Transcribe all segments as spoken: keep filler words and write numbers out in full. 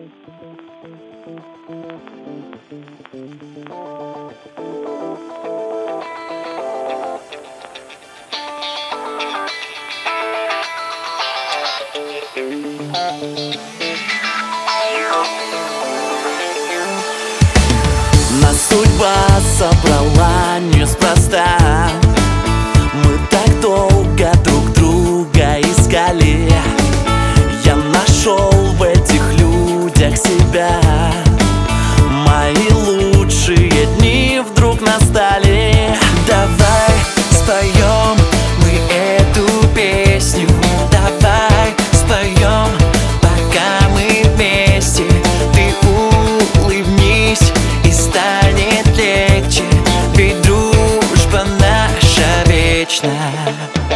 Нас судьба собрала неспроста. Мы так долго друг друга искали. Я нашел в этих людях себя. Мои лучшие дни вдруг настали. Давай споем мы эту песню. Давай споем, пока мы вместе. Ты улыбнись, и станет легче, ведь дружба наша вечная.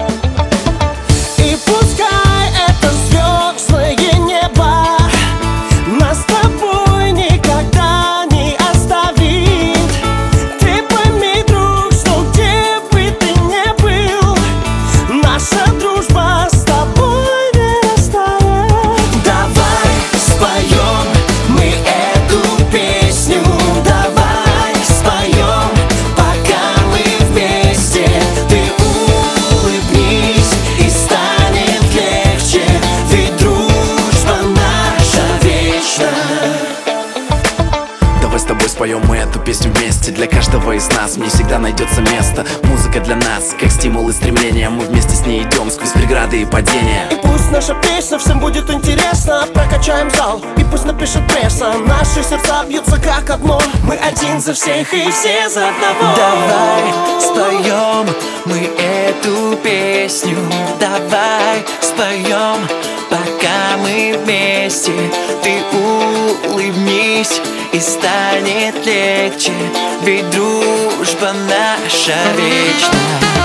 И пускай это звездное небо нас с тобой никогда не оставит. Ты пойми, друг, что где бы ты ни был, наша дружба с тобой не растает. Давай споем мы эту песню. Давай споем, пока мы вместе. Ты улыбнись, и станет легче, ведь дружба наша вечная. Давай с тобой споем мы эту песню вместе. Для каждого из нас в ней всегда найдется место. Музыка для нас, как стимул и стремление. Мы вместе с ней идем сквозь преграды и падения. И пусть наша песня всем будет интересна. Прокачаем зал, и пусть напишет пресса. Наши сердца бьются как одно. Мы один за всех и все за одного. Давай споем мы эту песню. Давай споем, пока мы вместе. Ты улыбнись, и станет легче, ведь дружба наша вечная.